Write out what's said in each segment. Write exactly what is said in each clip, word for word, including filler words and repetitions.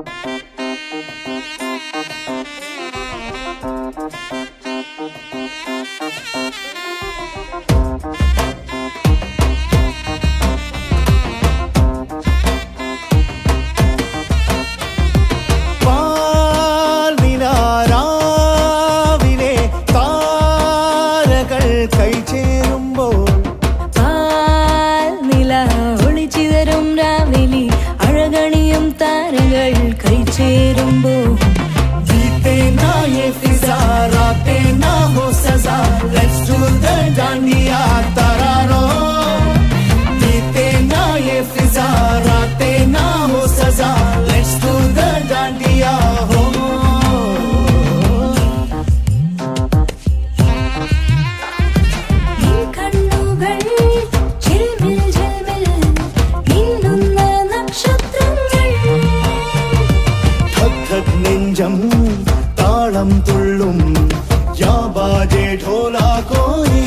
Let's do the dandiya tararo. Jeete na ye fiza, raate na ho saza. Let's do the dandiya ho. In kannugal chilmil chilmil minnunna nakshatrangal. Thak thak nenjam taalam tullum. या बाजे ढोला कोई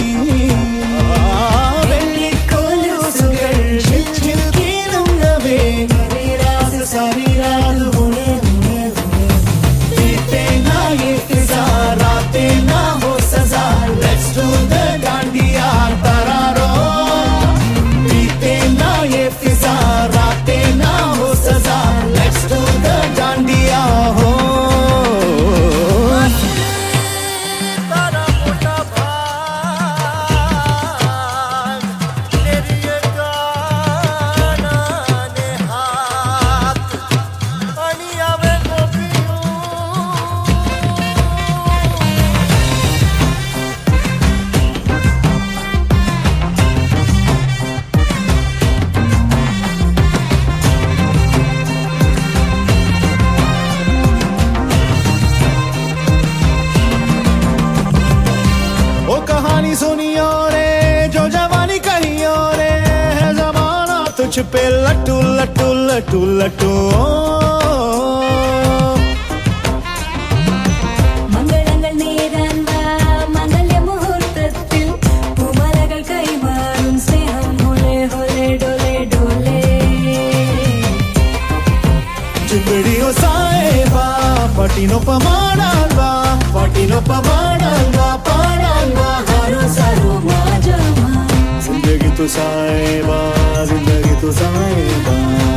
वेल्ली कोलुसुगल chill chill कीलुंगवे नीरास सारीराल होने होने बीते ना ये फिजा राते ना हो सजा Let's do the डांडिया तरारो बीते ना ये फिजा राते ना हो सजा Let's do the डांडिया हो कहानी सुनियो रे जो जवानी कहियो रे है जमाना तुझ पे लट्टू लट्टू लट्टू लट्टू मंगलंगल नेरान वा मंगल्य मुहूर्तत्तिल पूमलകൾ കൈമാറും സ്നേഹം ഹോലെ ഹോലെ ഡോലെ ഡോലെ ചിമ്പടിയോ സായേബാ പട്ടിനോ പമാടാൽവാ പട്ടിനോ പമാടാൽവാ പാടാൽവാ ഹരോ സരോ മാജമാ जिंदगी तो साहिबा जिंदगी तो साहिबा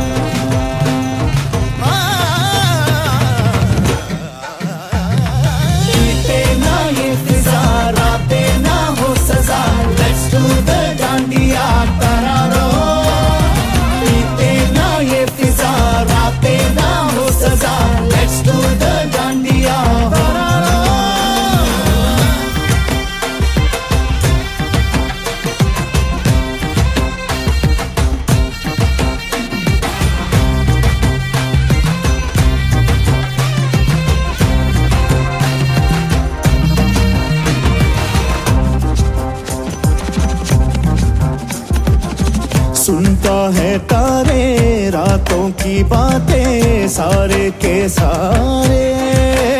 जीते ना ये फिजा राते ना हो सजा Let's do the डांडिया तरारो जीते ना ये फिजा राते ना हो सजा Let's do the डांडिया तरारो सुनता है तारे रातों की बातें सारे के सारे